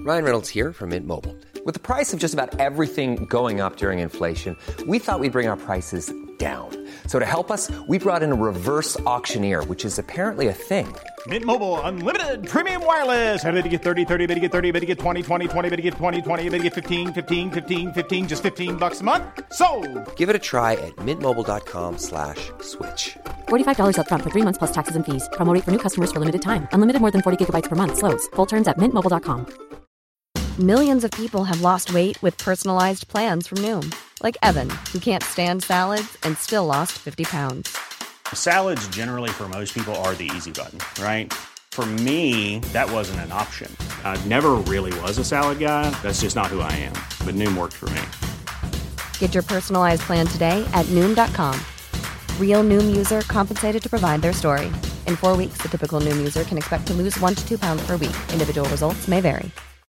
Ryan Reynolds here from Mint Mobile. With the price of just about everything going up during inflation, we thought we'd bring our prices down. So to help us, we brought in a reverse auctioneer, which is apparently a thing. Mint Mobile Unlimited Premium Wireless. How to get 30, 30, bit to get 30, bit to get 20, 20, 20, bit to get 20, 20, bit to get 15, 15, 15, 15, just $15 a month? Sold! Give it a try at mintmobile.com/switch. $45 up front for 3 months plus taxes and fees. Promo rate for new customers for limited time. Unlimited more than 40 gigabytes per month. Slows full terms at mintmobile.com. Millions of people have lost weight with personalized plans from Noom. Like Evan, who can't stand salads and still lost 50 pounds. Salads generally for most people are the easy button, right? For me, that wasn't an option. I never really was a salad guy. That's just not who I am. But Noom worked for me. Get your personalized plan today at Noom.com. Real Noom user compensated to provide their story. In 4 weeks, the typical Noom user can expect to lose 1 to 2 pounds per week. Individual results may vary.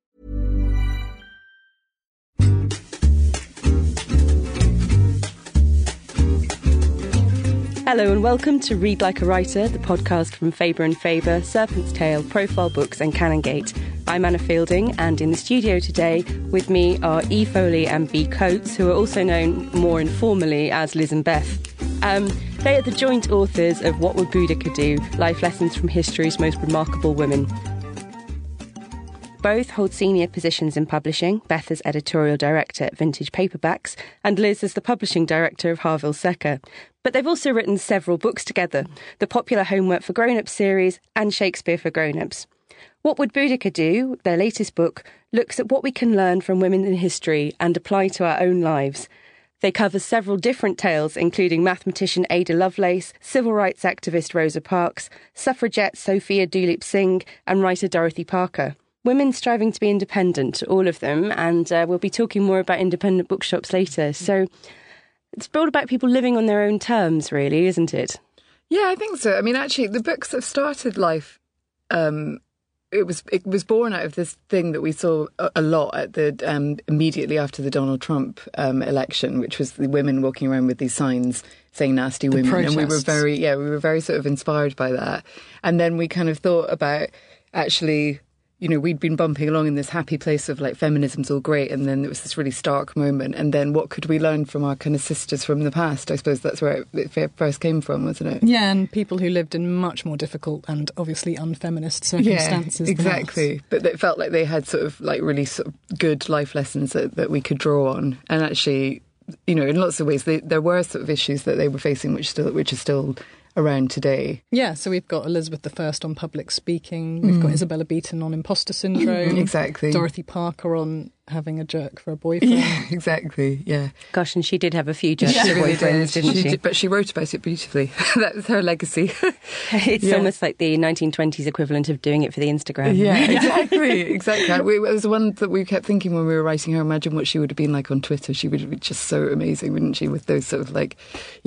Hello and welcome to Read Like a Writer, the podcast from Faber and Faber, Serpent's Tail, Profile Books and Canongate. I'm Anna Fielding, and in the studio today with me are E. Foley and B. Coates, who are also known more informally as Liz and Beth. They are the joint authors of What Would Boudica Do? Life Lessons from History's Most Remarkable Women. Both hold senior positions in publishing, Beth as editorial director at Vintage Paperbacks and Liz as the publishing director of Harvill Secker. But they've also written several books together, the popular Homework for Grown-Ups series and Shakespeare for Grown-Ups. What Would Boudica Do? Their latest book, looks at what we can learn from women in history and apply to our own lives. They cover several different tales, including mathematician Ada Lovelace, civil rights activist Rosa Parks, suffragette Sophia Duleep-Singh and writer Dorothy Parker. Women striving to be independent, all of them, and we'll be talking more about independent bookshops later. So it's all about people living on their own terms, really, isn't it? Yeah, I think so. I mean, actually, the books that started life, it was born out of this thing that we saw a lot at the immediately after the Donald Trump election, which was the women walking around with these signs saying nasty women, and we were very sort of inspired by that. And then we kind of thought about actually, you know, we'd been bumping along in this happy place of like feminism's all great, and then there was this really stark moment, and then what could we learn from our kind of sisters from the past? I suppose that's where it first came from, wasn't it? Yeah, and people who lived in much more difficult and obviously unfeminist circumstances. Yeah, exactly. But it felt like they had sort of like really sort of good life lessons that we could draw on, and actually, you know, in lots of ways there were sort of issues that they were facing which are still around today. Yeah, so we've got Elizabeth I on public speaking, we've got Isabella Beeton on imposter syndrome, exactly. Dorothy Parker on having a jerk for a boyfriend. Yeah, exactly, yeah. Gosh, and she did have a few jerks for boyfriends, didn't she? But she wrote about it beautifully. That was her legacy. It's almost like the 1920s equivalent of doing it for the Instagram. Yeah, exactly. It was the one that we kept thinking when we were writing her, imagine what she would have been like on Twitter. She would be just so amazing, wouldn't she, with those sort of like,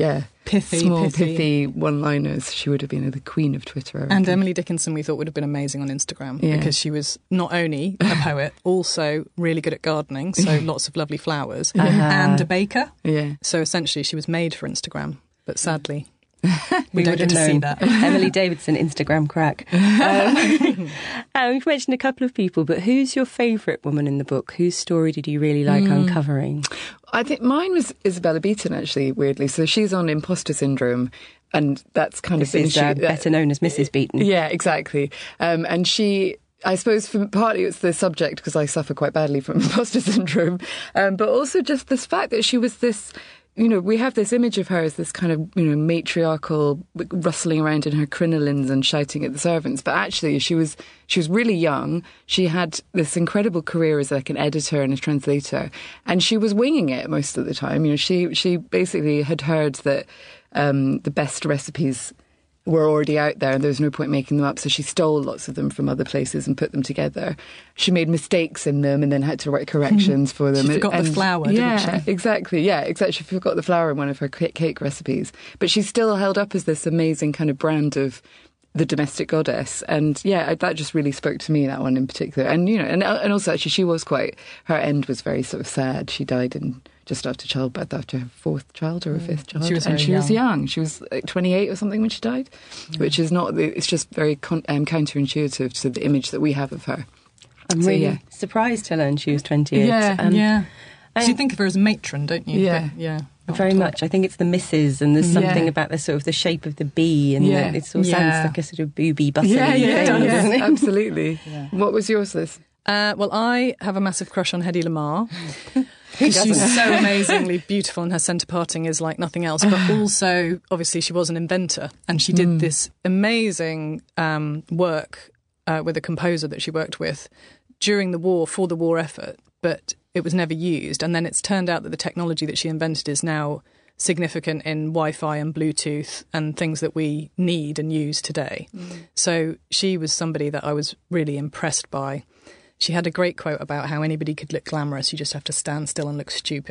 pithy one-liners. She would have been the queen of Twitter. And Emily Dickinson we thought would have been amazing on Instagram because she was not only a poet, also really good at gardening, so lots of lovely flowers, and a baker. Yeah. So essentially she was made for Instagram, but sadly we don't get to see that. Emily Davidson, Instagram crack. We've mentioned a couple of people, but who's your favourite woman in the book? Whose story did you really like uncovering? I think mine was Isabella Beeton, actually, weirdly. So she's on imposter syndrome, and that's kind of been better known as Mrs. Beeton. Yeah, exactly. And she, I suppose partly it's the subject because I suffer quite badly from imposter syndrome, but also just this fact that she was this, you know, we have this image of her as this kind of, you know, matriarchal, rustling around in her crinolines and shouting at the servants. But actually, she was really young. She had this incredible career as like an editor and a translator, and she was winging it most of the time. You know, she basically had heard that the best recipes were already out there and there was no point making them up, so she stole lots of them from other places and put them together. She made mistakes in them and then had to write corrections for them. She forgot the flour, didn't she? Exactly. She forgot the flour in one of her cake recipes. But she's still held up as this amazing kind of brand of the domestic goddess. And that just really spoke to me, that one in particular. And, you know, and also actually she was her end was very sort of sad. She died just after childbirth, after her fourth child or her fifth child. She was young. She was like 28 or something when she died, which is not, it's just very counterintuitive to the image that we have of her. I'm really surprised to learn she was 28. Yeah. So you think of her as matron, don't you? Yeah. But, yeah. Very much. I think it's the missus, and there's something about the sort of the shape of the B, and it sort of sounds like a sort of booby bustly thing, doesn't it? Absolutely. Yeah. What was yours, Liz? Well, I have a massive crush on Hedy Lamarr. She's so amazingly beautiful, and her centre parting is like nothing else. But also, obviously, she was an inventor, and she did this amazing work with a composer that she worked with during the war, for the war effort, but it was never used. And then it's turned out that the technology that she invented is now significant in Wi-Fi and Bluetooth and things that we need and use today. So she was somebody that I was really impressed by. She had a great quote about how anybody could look glamorous, you just have to stand still and look stupid.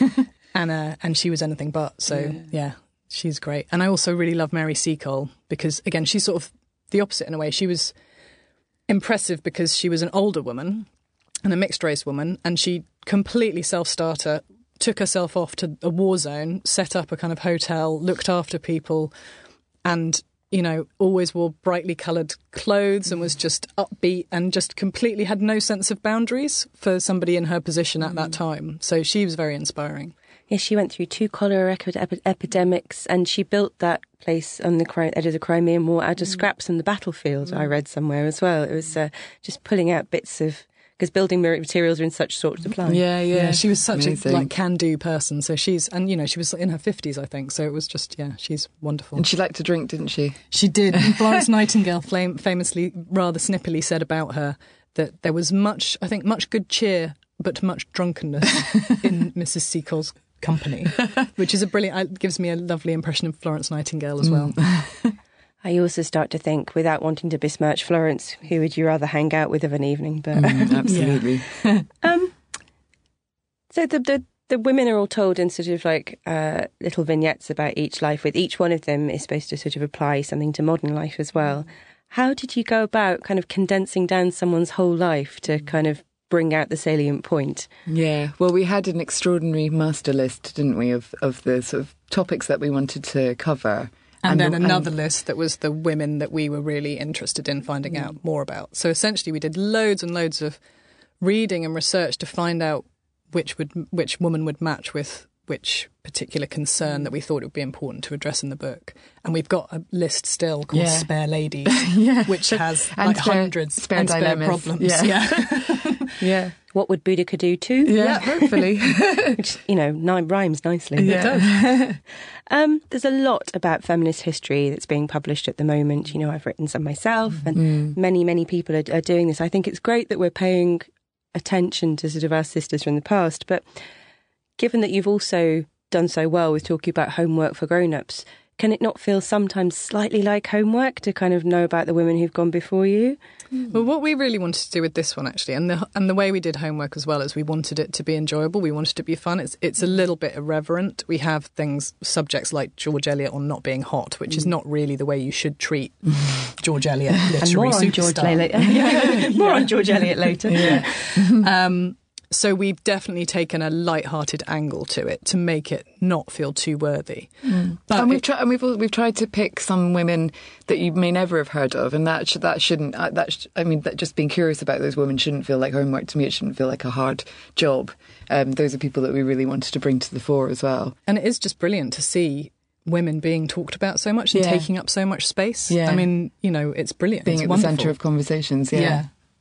and she was anything but. So, yeah, she's great. And I also really love Mary Seacole because, again, she's sort of the opposite in a way. She was impressive because she was an older woman and a mixed-race woman, and she completely self-starter, took herself off to a war zone, set up a kind of hotel, looked after people, and always wore brightly coloured clothes and was just upbeat and just completely had no sense of boundaries for somebody in her position at that time. So she was very inspiring. Yeah, she went through 2 cholera epidemics, and she built that place on the edge of the Crimean War out of scraps from the battlefield, I read somewhere as well. It was just pulling out bits of... because building materials are in such short supply. Yeah. She was such a can-do person. So she was in her 50s, I think. So it was just, she's wonderful. And she liked to drink, didn't she? She did. And Florence Nightingale famously, rather snippily, said about her that there was much good cheer, but much drunkenness in Mrs. Seacole's company, which is gives me a lovely impression of Florence Nightingale as well. I also start to think, without wanting to besmirch Florence, who would you rather hang out with of an evening? But absolutely. So the women are all told in sort of like little vignettes about each life, with each one of them is supposed to sort of apply something to modern life as well. How did you go about kind of condensing down someone's whole life to kind of bring out the salient point? Yeah, well, we had an extraordinary master list, didn't we, of the sort of topics that we wanted to cover. And then another list that was the women that we were really interested in finding out more about. So essentially we did loads and loads of reading and research to find out which woman would match with which particular concern that we thought it would be important to address in the book. And we've got a list still called Spare Ladies, which has hundreds spare problems. Yeah. What would Boudica do too? Yeah, hopefully. Which, rhymes nicely. Yeah. It does. There's a lot about feminist history that's being published at the moment. I've written some myself, and many, many people are doing this. I think it's great that we're paying attention to sort of our sisters from the past, but given that you've also done so well with talking about homework for grown-ups, can it not feel sometimes slightly like homework to kind of know about the women who've gone before you? Well, what we really wanted to do with this one, actually, and the way we did homework as well, is we wanted it to be enjoyable. We wanted it to be fun. It's a little bit irreverent. We have subjects like George Eliot on not being hot, which is not really the way you should treat George Eliot, literary superstar. More on George Eliot later. Yeah. So we've definitely taken a light-hearted angle to it to make it not feel too worthy. But and we've tried to pick some women that you may never have heard of, and that shouldn't. That just being curious about those women shouldn't feel like homework to me. It shouldn't feel like a hard job. Those are people that we really wanted to bring to the fore as well. And it is just brilliant to see women being talked about so much and taking up so much space. Yeah. I mean, it's brilliant. Being it's at wonderful. the centre of conversations. Yeah.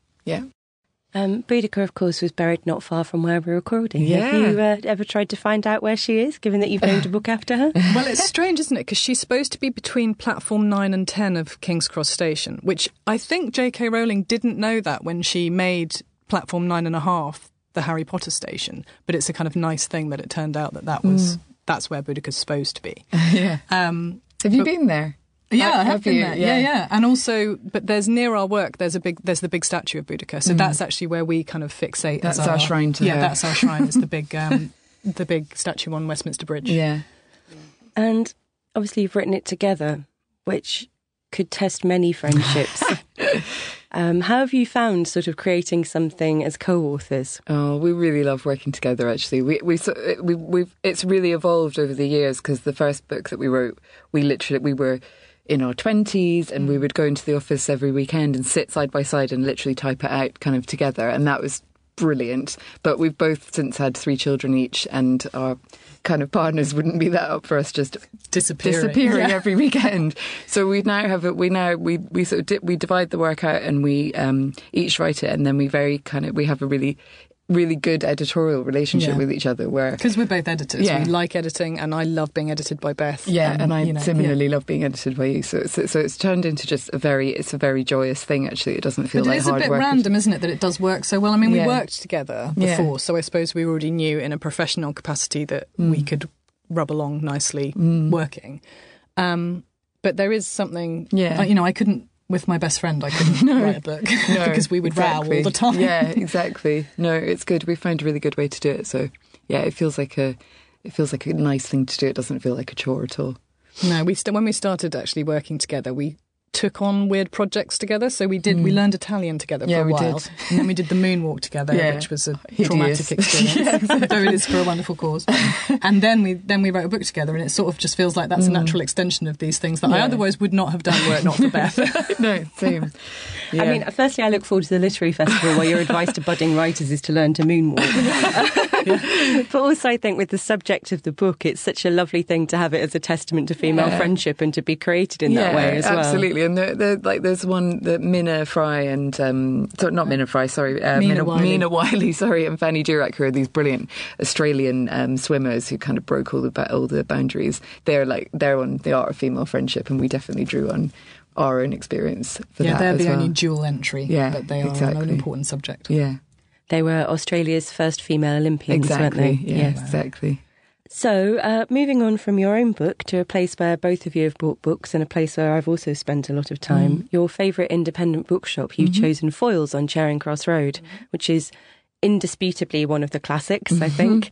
Boudica, of course, was buried not far from where we're recording. Yeah. Have you ever tried to find out where she is, given that you've named a book after her? Well, it's strange, isn't it? Because she's supposed to be between platform 9 and 10 of King's Cross Station, which I think J.K. Rowling didn't know that when she made platform 9.5 the Harry Potter station. But it's a kind of nice thing that it turned out that's where Boudica's supposed to be. Yeah. Have you been there? Yeah, I have been there. Yeah. And also, but there's near our work, there's the big statue of Boudica. So that's actually where we kind of fixate. That's our shrine to her. Yeah, that's our shrine. It's the big statue on Westminster Bridge. Yeah. And obviously you've written it together, which could test many friendships. How have you found sort of creating something as co-authors? Oh, we really love working together, actually. We've it's really evolved over the years, because the first book that we wrote, we were in our 20s, and we would go into the office every weekend and sit side by side and literally type it out kind of together, and that was brilliant. But we've both since had 3 children each, and our kind of partners wouldn't be that up for us just disappearing every weekend. So we now have it. We divide the work out, and we each write it, and then we have a really good editorial relationship with each other, where because we're both editors, we like editing, and I love being edited by Beth. And I similarly love being edited by you. So it's turned into just a very joyous thing. Actually, it doesn't feel like hard work. It's a bit random, isn't it, that it does work so well? I mean, we worked together before, so I suppose we already knew in a professional capacity that we could rub along nicely working. But there is something, I couldn't. With my best friend, I couldn't write a book because we would row all the time. Yeah, exactly. No, it's good. We found a really good way to do it. So, yeah, it feels like a nice thing to do. It doesn't feel like a chore at all. No, when we started actually working together, we took on weird projects together. So we learned Italian together for a while. And then we did the moonwalk together, which was a traumatic experience. Though it is for a wonderful cause. And then we wrote a book together, and it sort of just feels like that's a natural extension of these things that I otherwise would not have done were it not for Beth. No, same. Yeah. I mean, firstly, I look forward to the literary festival where your advice to budding writers is to learn to moonwalk. But also, I think with the subject of the book, it's such a lovely thing to have it as a testament to female friendship and to be created in that way as well. Absolutely. And there's one that Minna Fry and Mina Wiley, and Fanny Durack, who are these brilliant Australian swimmers who kind of broke all the boundaries. They're on the art of female friendship, and we definitely drew on our own experience for that. They're the well. only dual entry, but they are an important subject. Yeah. They were Australia's first female Olympians, weren't they? Yeah, exactly. So, moving on from your own book to a place where both of you have bought books and a place where I've also spent a lot of time, your favourite independent bookshop, you've chosen Foyles on Charing Cross Road, which is indisputably one of the classics, I think.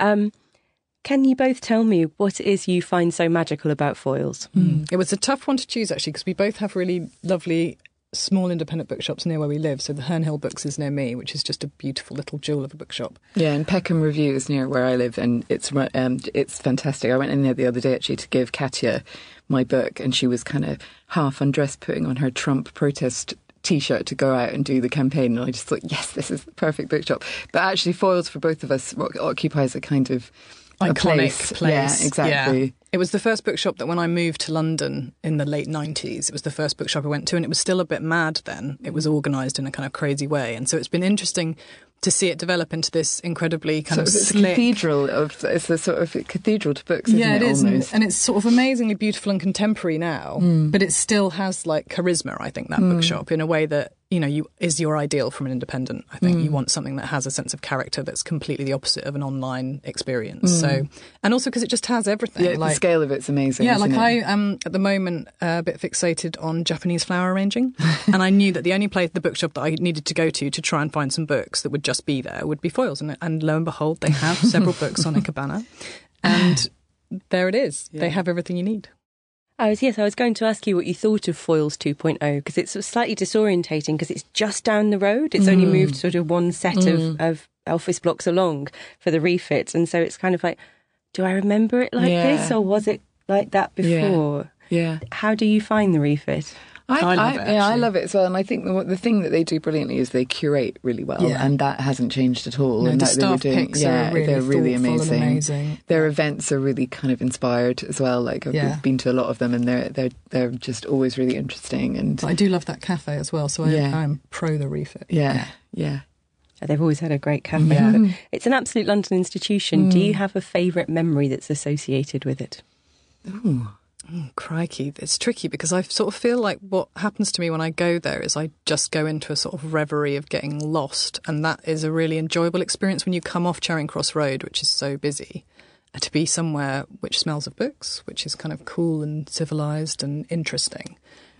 Can you both tell me what it is you find so magical about Foyles? It was a tough one to choose, actually, because we both have really lovely small independent bookshops near where we live. So the Herne Hill Books is near me, which is just a beautiful little jewel of a bookshop. Yeah, and Peckham Review is near where I live, and it's fantastic. I went in there the other day actually to give Katya my book, and she was kind of half undressed, putting on her Trump protest T-shirt to go out and do the campaign, and I just thought, yes, this is the perfect bookshop. But actually, Foyles for both of us occupies a kind of iconic place. Yeah, exactly. Yeah. It was the first bookshop that when I moved to London in the late 90s, it was the first bookshop I went to, and it was still a bit mad then. It was organised in a kind of crazy way. And so it's been interesting to see it develop into this incredibly kind of slick... It's a sort of cathedral to books, isn't it? Yeah, it is. Almost. And it's sort of amazingly beautiful and contemporary now, but it still has like charisma, I think, that bookshop, in a way that, is your ideal from an independent. I think you want something that has a sense of character that's completely the opposite of an online experience. So, and also because it just has everything. Yeah, the scale of it's amazing. Yeah, I am at the moment a bit fixated on Japanese flower arranging, and I knew that the only place, the bookshop that I needed to go to try and find some books that would just be there would be Foyles, and lo and behold, they have several books on Ikebana, and there it is. Yeah. They have everything you need. I was going to ask you what you thought of Foyles 2.0, because it's slightly disorientating because it's just down the road. It's only moved sort of one set of office blocks along for the refit. And so it's kind of like, do I remember it like this, or was it like that before? Yeah. How do you find the refit? I love it. Yeah, I love it as well. And I think the thing that they do brilliantly is they curate really well, and that hasn't changed at all. No, and the that staff they were doing, picks are really they're really amazing. Their events are really kind of inspired as well. Like I've been to a lot of them, and they're just always really interesting. And but I do love that cafe as well. So I'm pro the refit. Yeah. They've always had a great cafe. But it's an absolute London institution. Do you have a favourite memory that's associated with it? Ooh. Oh, crikey, it's tricky because I sort of feel like what happens to me when I go there is I just go into a sort of reverie of getting lost, and that is a really enjoyable experience when you come off Charing Cross Road, which is so busy, to be somewhere which smells of books, which is kind of cool and civilised and interesting.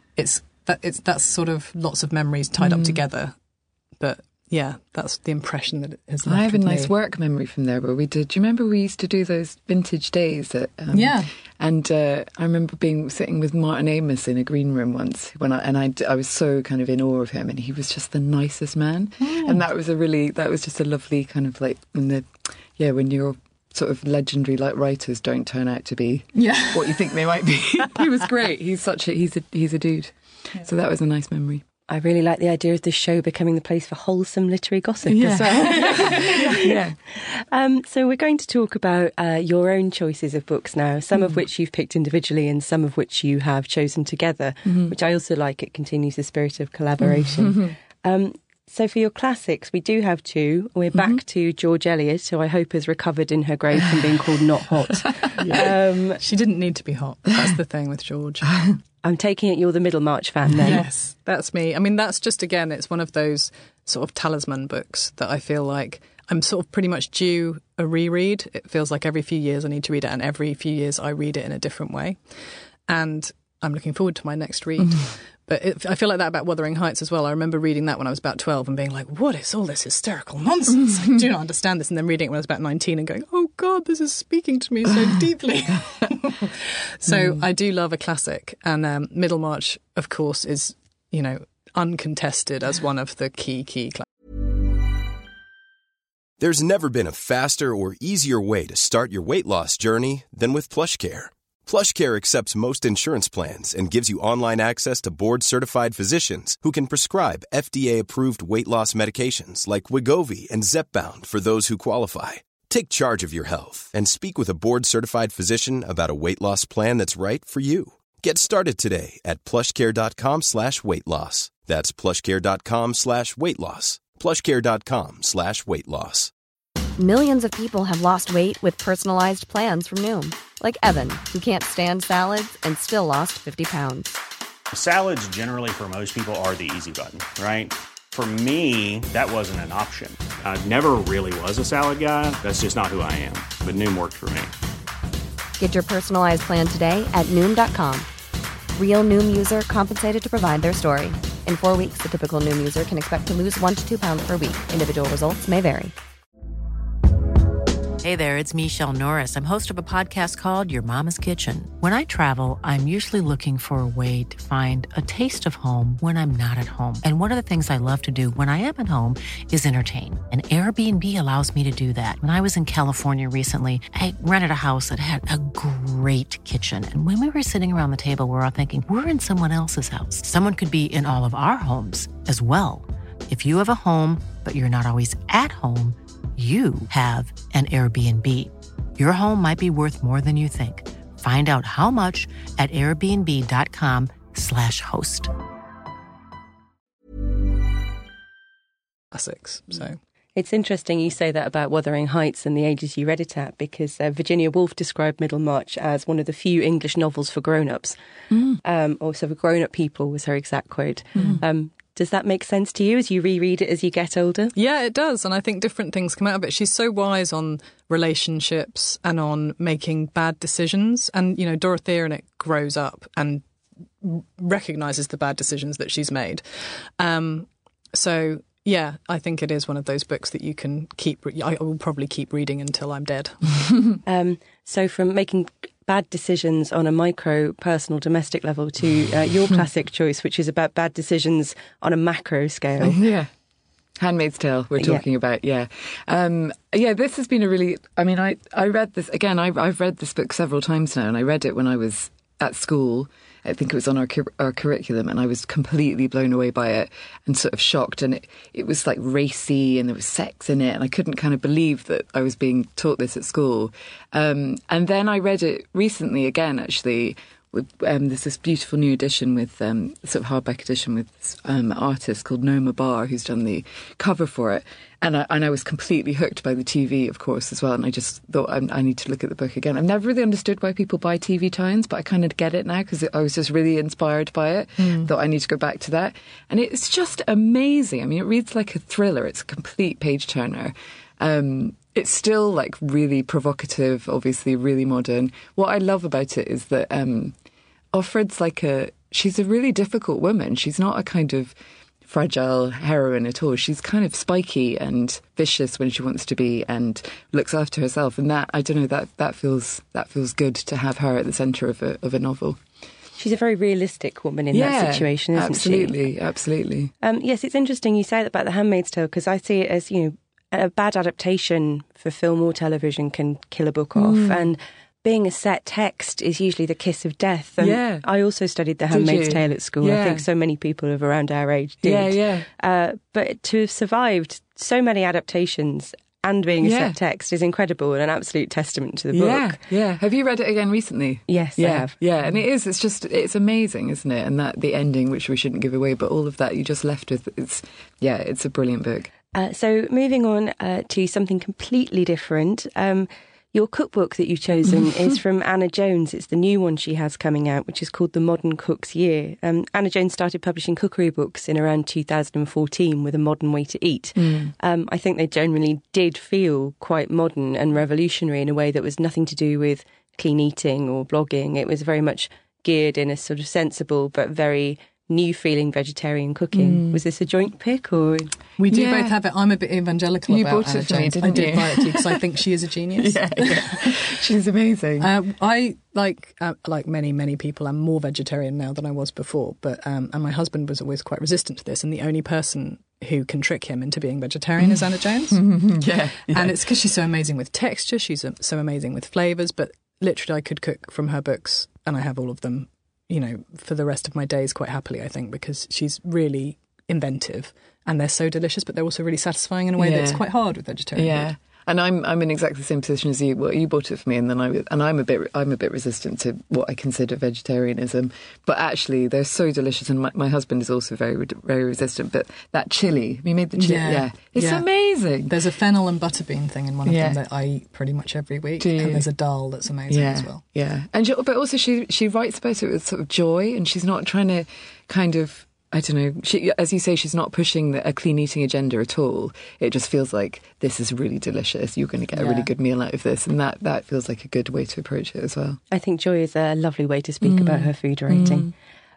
That's sort of lots of memories tied up together, but... yeah, that's the impression that it has left. I have a nice me. work memory from there where we did. Do you remember we used to do those vintage days? And I remember sitting with Martin Amis in a green room once I was so kind of in awe of him, and he was just the nicest man. And that was just a lovely kind of like when you're sort of legendary like writers don't turn out to be what you think they might be. He was great. He's a dude. Yeah. So that was a nice memory. I really like the idea of this show becoming the place for wholesome literary gossip as well. So we're going to talk about your own choices of books now, some of which you've picked individually and some of which you have chosen together, which I also like. It continues the spirit of collaboration. So for your classics, we do have two. We're back to George Eliot, who I hope has recovered in her grave from being called not hot. She didn't need to be hot. That's the thing with George. I'm taking it you're the Middlemarch fan then. Yes, that's me. I mean, that's just, again, it's one of those sort of talisman books that I feel like I'm sort of pretty much due a reread. It feels like every few years I need to read it, and every few years I read it in a different way. And I'm looking forward to my next read. But I feel like that about Wuthering Heights as well. I remember reading that when I was about 12 and being like, what is all this hysterical nonsense? I do not understand this. And then reading it when I was about 19 and going, oh God, this is speaking to me so deeply. So I do love a classic. And Middlemarch, of course, is, uncontested as one of the key classics. There's never been a faster or easier way to start your weight loss journey than with PlushCare. PlushCare accepts most insurance plans and gives you online access to board-certified physicians who can prescribe FDA-approved weight loss medications like Wegovy and Zepbound for those who qualify. Take charge of your health and speak with a board-certified physician about a weight loss plan that's right for you. Get started today at plushcare.com/weight loss. That's plushcare.com/weight loss. plushcare.com/weight loss. Millions of people have lost weight with personalized plans from Noom. Like Evan, who can't stand salads and still lost 50 pounds. Salads generally for most people are the easy button, right? For me, that wasn't an option. I never really was a salad guy. That's just not who I am. But Noom worked for me. Get your personalized plan today at Noom.com. Real Noom user compensated to provide their story. In 4 weeks, the typical Noom user can expect to lose 1 to 2 pounds per week. Individual results may vary. Hey there, it's Michelle Norris. I'm host of a podcast called Your Mama's Kitchen. When I travel, I'm usually looking for a way to find a taste of home when I'm not at home. And one of the things I love to do when I am at home is entertain. And Airbnb allows me to do that. When I was in California recently, I rented a house that had a great kitchen. And when we were sitting around the table, we were all thinking, we're in someone else's house. Someone could be in all of our homes as well. If you have a home, but you're not always at home, you have an Airbnb. Your home might be worth more than you think. Find out how much at airbnb.com/host. Classics, so. It's interesting you say that about Wuthering Heights and the ages you read it at, because Virginia Woolf described Middlemarch as one of the few English novels for grown-ups. Or so for grown-up people was her exact quote. Does that make sense to you as you reread it as you get older? Yeah, it does. And I think different things come out of it. She's so wise on relationships and on making bad decisions. And, Dorothea in it grows up and recognises the bad decisions that she's made. So, yeah, I think it is one of those books that you can I will probably keep reading until I'm dead. So from making bad decisions on a micro, personal, domestic level to your classic choice, which is about bad decisions on a macro scale. Yeah. Handmaid's Tale we're talking about, this has been a really... I mean, I read this... Again, I've read this book several times now, and I read it when I was at school. I think it was on our curriculum, and I was completely blown away by it and sort of shocked. And it was like racy, and there was sex in it, and I couldn't kind of believe that I was being taught this at school. And then I read it recently again, actually. There's this beautiful new edition with sort of hardback edition with an artist called Noma Barr, who's done the cover for it. And I was completely hooked by the TV, of course, as well. And I just thought I need to look at the book again. I've never really understood why people buy TV tie-ins, but I kind of get it now because I was just really inspired by it. Thought I need to go back to that. And it's just amazing. I mean, it reads like a thriller. It's a complete page-turner. It's still like really provocative, obviously really modern. What I love about it is that Offred's she's a really difficult woman. She's not a kind of fragile heroine at all. She's kind of spiky and vicious when she wants to be and looks after herself. And that, I don't know, that feels good to have her at the centre of a novel. She's a very realistic woman in that situation, isn't she? Absolutely. Yes, it's interesting you say that about The Handmaid's Tale, because I see it as, a bad adaptation for film or television can kill a book off. And being a set text is usually the kiss of death. And I also studied The Handmaid's Tale at school. I think so many people of around our age did. But to have survived so many adaptations and being a set text is incredible and an absolute testament to the book. Have you read it again recently? Yes, I have. And it's amazing, isn't it? And that the ending, which we shouldn't give away, but all of that you just left with, it's a brilliant book. So moving on to something completely different. Your cookbook that you've chosen is from Anna Jones. It's the new one she has coming out, which is called The Modern Cook's Year. Anna Jones started publishing cookery books in around 2014 with A Modern Way to Eat. I think they generally did feel quite modern and revolutionary in a way that was nothing to do with clean eating or blogging. It was very much geared in a sort of sensible but very new feeling vegetarian cooking. Was this a joint pick, or we do both have it? I'm a bit evangelical about Anna Jones. I did buy it too because I think she is a genius. She's amazing. I like many people, I'm more vegetarian now than I was before, but and my husband was always quite resistant to this, and the only person who can trick him into being vegetarian is Anna Jones. And it's because she's so amazing with texture, she's so amazing with flavours, but literally I could cook from her books, and I have all of them, you know, for the rest of my days quite happily, I think, because she's really inventive and they're so delicious, but they're also really satisfying in a way that's quite hard with vegetarian food. And I'm in exactly the same position as you. Well, you bought it for me, and then I'm a bit resistant to what I consider vegetarianism. But actually, they're so delicious, and my husband is also very, very resistant. But that chili, we made the chili, it's amazing. There's a fennel and butterbean thing in one of them that I eat pretty much every week, and there's a dal that's amazing as well. But also she writes about it with sort of joy, and she's not trying to kind of, I don't know, she, as you say, she's not pushing a clean eating agenda at all. It just feels like this is really delicious. You're going to get a really good meal out of this. And that feels like a good way to approach it as well. I think joy is a lovely way to speak about her food writing.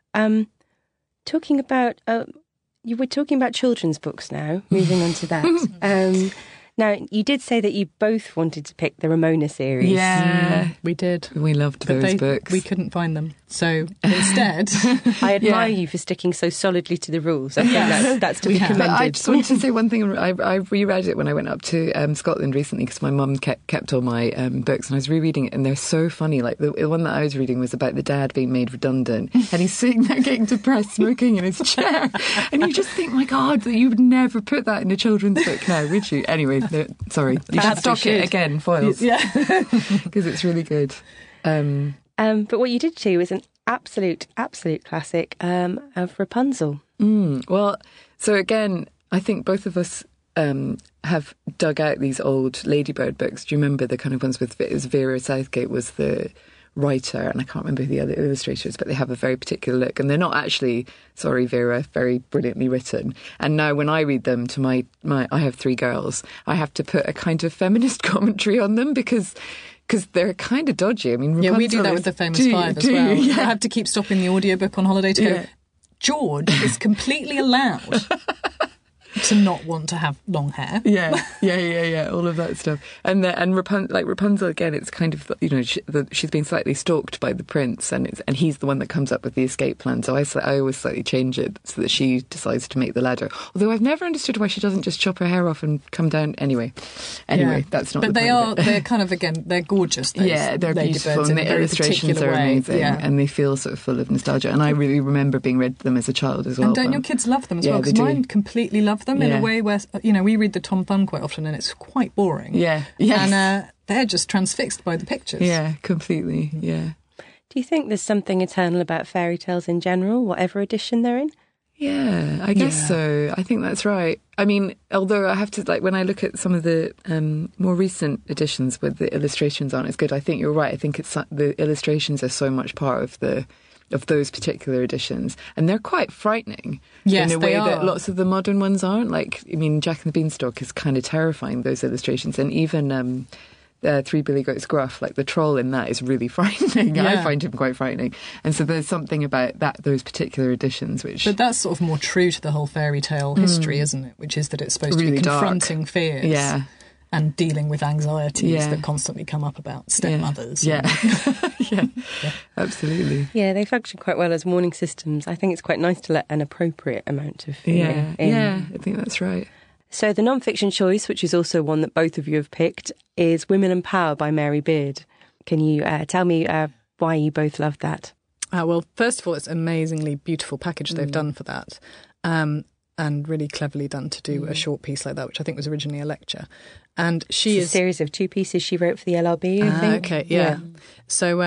Talking about, you were talking about children's books now, moving on to that. Now, you did say that you both wanted to pick the Ramona series. Yeah, we did. We loved those books. We couldn't find them. So instead... I admire you for sticking so solidly to the rules. I think that's to be commended. But I just wanted to say one thing. I reread it when I went up to Scotland recently because my mum kept all my books, and I was rereading it, and they're so funny. Like the one that I was reading was about the dad being made redundant, and he's sitting there getting depressed, smoking in his chair. And you just think, my God, that you would never put that in a children's book now, would you? Anyway, sorry. You should stock it again, Foyles. Yeah. Because it's really good. But what you did do was an absolute classic of Rapunzel. Well, so again, I think both of us have dug out these old Ladybird books. Do you remember the kind of ones with Vera Southgate was the writer, and I can't remember who the other illustrators, but they have a very particular look, and they're not actually, sorry Vera, very brilliantly written. And now when I read them to my I have 3 girls, I have to put a kind of feminist commentary on them because they're kind of dodgy. I mean, Rapunzel we do that with the Famous Five as well. I have to keep stopping the audiobook on holiday to go, George is completely allowed to not want to have long hair. Yeah, all of that stuff. And Rapunzel again, it's kind of, you know, she's been slightly stalked by the prince, and he's the one that comes up with the escape plan. So I always slightly change it so that she decides to make the ladder. Although I've never understood why she doesn't just chop her hair off and come down anyway. That's not. But they're kind of, again, they're gorgeous. They're beautiful, and the illustrations are amazing, and they feel sort of full of nostalgia. And I really remember being read them as a child as well. And don't your kids love them as well? Because mine completely love them in a way where, you know, we read the Tom Thumb quite often and it's quite boring. And they're just transfixed by the pictures. Yeah, completely, yeah. Do you think there's something eternal about fairy tales in general, whatever edition they're in? Yeah, I guess so. I think that's right. I mean, although I have to, like, when I look at some of the more recent editions where the illustrations aren't as good, I think you're right. I think it's the illustrations are so much part of those particular editions, and they're quite frightening in a way that lots of the modern ones aren't. Like, I mean, Jack and the Beanstalk is kind of terrifying, those illustrations, and even Three Billy Goats Gruff, like the troll in that is really frightening. Yeah. I find him quite frightening, and so there's something about those particular editions which... But that's sort of more true to the whole fairy tale history, isn't it? Which is that it's supposed really to be confronting dark fears. And dealing with anxieties that constantly come up about stepmothers. Yeah, absolutely. Yeah, they function quite well as warning systems. I think it's quite nice to let an appropriate amount of fear in. Yeah, I think that's right. So the non-fiction choice, which is also one that both of you have picked, is Women and Power by Mary Beard. Can you tell me why you both love that? Well, first of all, it's an amazingly beautiful package they've done for that, and really cleverly done to do a short piece like that, which I think was originally a lecture. And it's a series of 2 pieces she wrote for the LRB, I think. Okay, yeah. So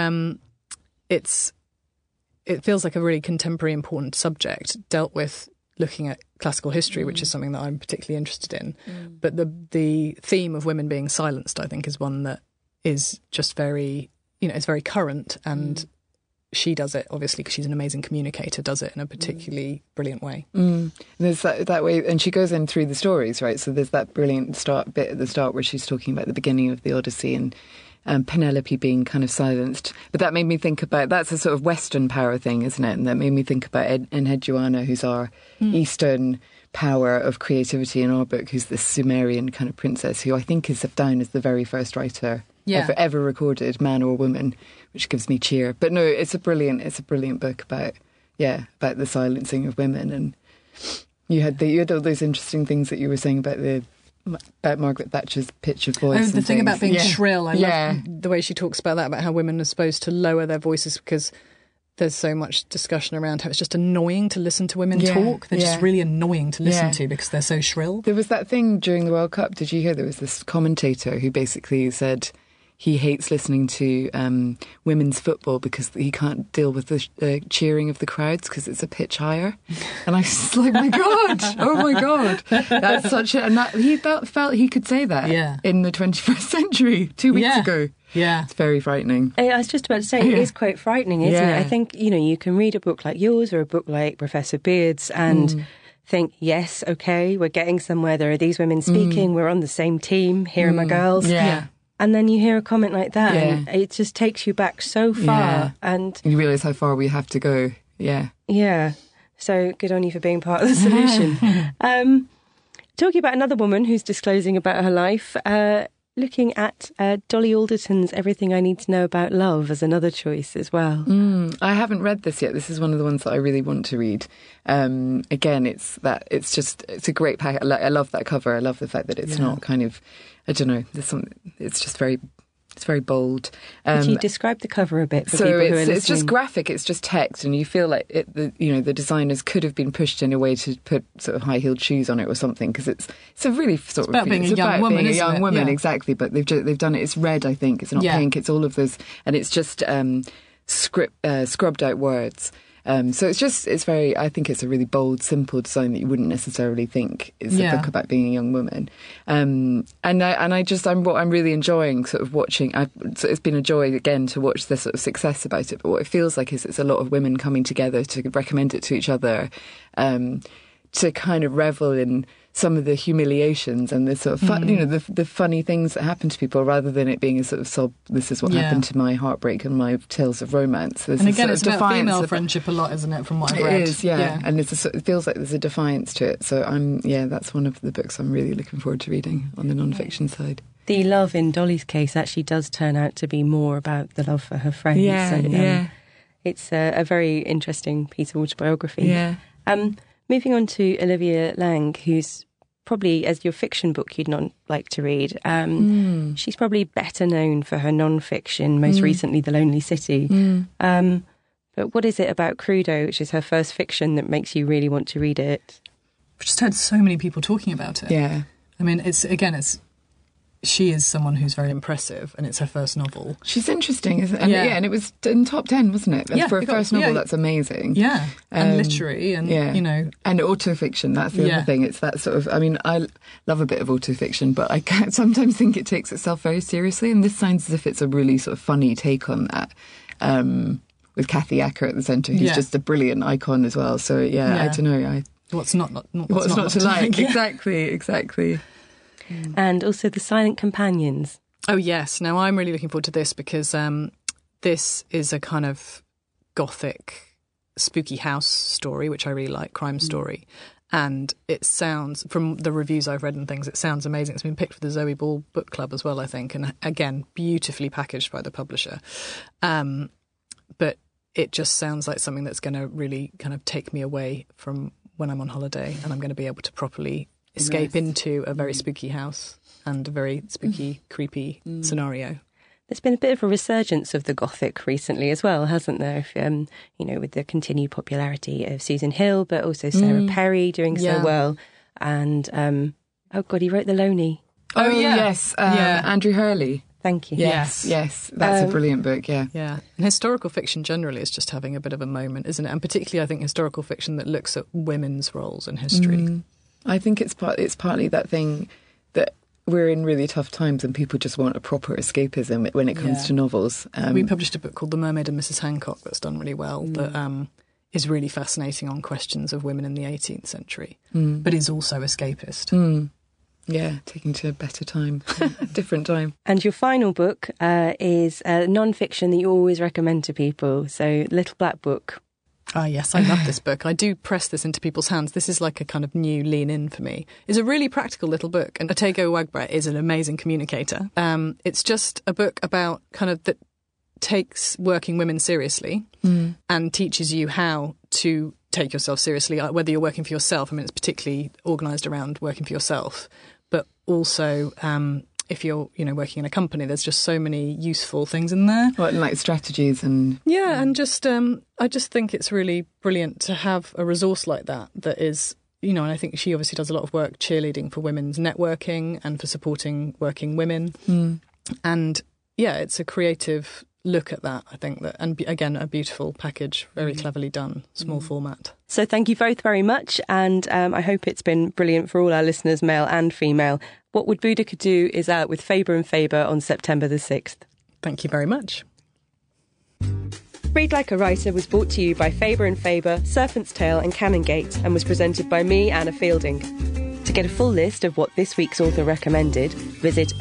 it feels like a really contemporary, important subject dealt with looking at classical history, which is something that I'm particularly interested in. But the theme of women being silenced, I think, is one that is just very, it's very current, and she does it, obviously, because she's an amazing communicator, does it in a particularly brilliant way. There's that way, and she goes in through the stories, right? So there's that brilliant bit at the start where she's talking about the beginning of the Odyssey and Penelope being kind of silenced. But that made me think about, that's a sort of Western power thing, isn't it? And that made me think about Enheduanna, who's our Eastern power of creativity in our book, who's this Sumerian kind of princess, who I think is down as the very first writer ever recorded, man or woman, which gives me cheer. But no, it's a brilliant book about the silencing of women. And you had all those interesting things that you were saying about Margaret Thatcher's pitch of voice. The thing about being shrill. I love the way she talks about that, about how women are supposed to lower their voices because there's so much discussion around how it's just annoying to listen to women talk. They're just really annoying to listen to because they're so shrill. There was that thing during the World Cup. Did you hear there was this commentator who basically said he hates listening to women's football because he can't deal with the cheering of the crowds because it's a pitch higher. And I was just like, oh my God. That's such a... And he felt he could say that in the 21st century 2 weeks ago. Yeah. It's very frightening. I was just about to say, it is quite frightening, isn't it? I think, you can read a book like yours or a book like Professor Beard's and think, yes, okay, we're getting somewhere. There are these women speaking. We're on the same team. Here are my girls. Yeah. And then you hear a comment like that and it just takes you back so far. And you realise how far we have to go. Yeah. Yeah. So good on you for being part of the solution. Talking about another woman who's disclosing about her life, looking at Dolly Alderton's Everything I Need to Know About Love as another choice as well. I haven't read this yet. This is one of the ones that I really want to read. Again, it's a great pack. I love that cover. I love the fact that it's not kind of, I don't know, it's just very... It's very bold. Could you describe the cover a bit for people who are listening? It's just graphic, it's just text, and you feel like the designers could have been pushed in a way to put sort of high-heeled shoes on it or something, because it's a really sort of... It's about being a young woman, isn't it? a young woman, exactly, but they've done it. It's red, I think. It's not pink. It's all of those, and it's just scrubbed out words. So it's very, I think it's a really bold, simple design that you wouldn't necessarily think is a book about being a young woman. I'm really enjoying sort of watching. So it's been a joy again to watch the sort of success about it. But what it feels like is it's a lot of women coming together to recommend it to each other, to kind of revel in some of the humiliations and the sort of the funny things that happen to people, rather than it being a sort of sob. This is what happened to my heartbreak and my tales of romance. And again, it's about female friendship a lot, isn't it? From what I've read, it is, and it feels like there's a defiance to it. So that's one of the books I'm really looking forward to reading on the non-fiction side. The love in Dolly's case actually does turn out to be more about the love for her friends. It's a very interesting piece of autobiography. Moving on to Olivia Laing, who's probably, as your fiction book you'd not like to read, she's probably better known for her non-fiction, most recently The Lonely City. But what is it about Crudo, which is her first fiction, that makes you really want to read it? I've just heard so many people talking about it. Yeah. I mean, she is someone who's very impressive, and it's her first novel. She's interesting, isn't it? And it was in top 10, wasn't it? For a first novel, that's amazing. Yeah, and literary, and, And autofiction, that's the other thing. It's that sort of, I mean, I love a bit of autofiction, but I sometimes think it takes itself very seriously, and this sounds as if it's a really sort of funny take on that, with Kathy Acker at the centre, who's just a brilliant icon as well. So, I don't know. What's not to like? Exactly. And also The Silent Companions. Oh, yes. Now, I'm really looking forward to this because this is a kind of gothic, spooky house story, which I really like, crime story. And it sounds, from the reviews I've read and things, it sounds amazing. It's been picked for the Zoe Ball Book Club as well, I think. And again, beautifully packaged by the publisher. But it just sounds like something that's going to really kind of take me away from when I'm on holiday, and I'm going to be able to properly escape into a very spooky house and a very spooky, creepy scenario. There's been a bit of a resurgence of the Gothic recently as well, hasn't there? If, with the continued popularity of Susan Hill, but also Sarah Perry doing so well. And, he wrote The Loney. Oh, yes. Andrew Hurley. Thank you. Yes. That's a brilliant book, yeah. Yeah. And historical fiction generally is just having a bit of a moment, isn't it? And particularly, I think, historical fiction that looks at women's roles in history. I think it's partly that thing that we're in really tough times and people just want a proper escapism when it comes to novels. We published a book called The Mermaid and Mrs. Hancock that's done really well, that is really fascinating on questions of women in the 18th century, but is also escapist. Yeah, taking to a better time, a different time. And your final book is non-fiction that you always recommend to people, so Little Black Book. Ah, yes, I love this book. I do press this into people's hands. This is like a kind of new lean in for me. It's a really practical little book, and Otegho Uwagbreh is an amazing communicator. It's just a book about kind of that takes working women seriously and teaches you how to take yourself seriously, whether you're working for yourself. I mean, it's particularly organised around working for yourself, but also if you're, working in a company, there's just so many useful things in there. What, like strategies and... Yeah, and just I just think it's really brilliant to have a resource like that is, and I think she obviously does a lot of work cheerleading for women's networking and for supporting working women. And yeah, it's a creative look at that, I think, and again, a beautiful package, very cleverly done, small format. So thank you both very much, and I hope it's been brilliant for all our listeners, male and female. What Would Boudica Do is out with Faber and Faber on September the 6th. Thank you very much. Read Like a Writer was brought to you by Faber and Faber, Serpent's Tail and Canongate, and was presented by me, Anna Fielding. To get a full list of what this week's author recommended, visit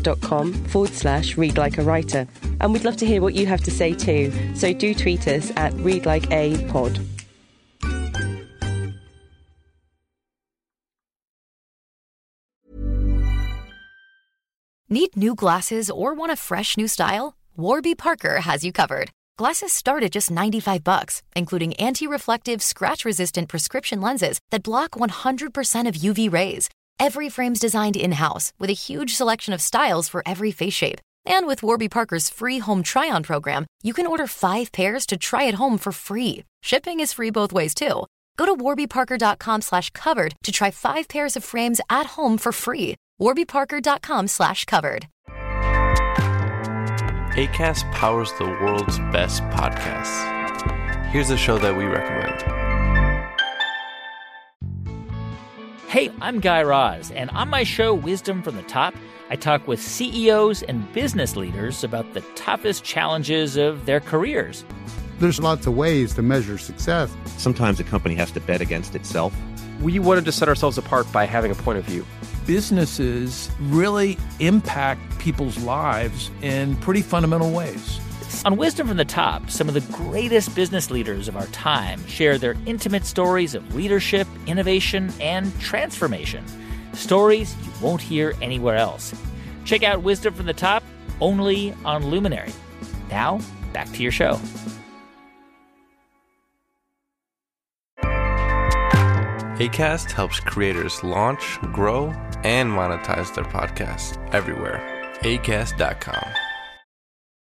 acast.com/readlikeawriter. And we'd love to hear what you have to say too, so do tweet us at readlikeapod. Need new glasses or want a fresh new style? Warby Parker has you covered. Glasses start at just $95, including anti-reflective, scratch-resistant prescription lenses that block 100% of UV rays. Every frame's designed in-house with a huge selection of styles for every face shape. And with Warby Parker's free home try-on program, you can order 5 pairs to try at home for free. Shipping is free both ways, too. Go to warbyparker.com/covered to try 5 pairs of frames at home for free. warbyparker.com/covered. Acast powers the world's best podcasts. Here's a show that we recommend. Hey, I'm Guy Raz, and on my show, Wisdom from the Top, I talk with CEOs and business leaders about the toughest challenges of their careers. There's lots of ways to measure success. Sometimes a company has to bet against itself. We wanted to set ourselves apart by having a point of view. Businesses really impact people's lives in pretty fundamental ways. On Wisdom from the Top, some of the greatest business leaders of our time share their intimate stories of leadership, innovation, and transformation. Stories you won't hear anywhere else. Check out Wisdom from the Top, only on Luminary. Now, back to your show. Acast helps creators launch, grow, and monetize their podcasts everywhere. Acast.com.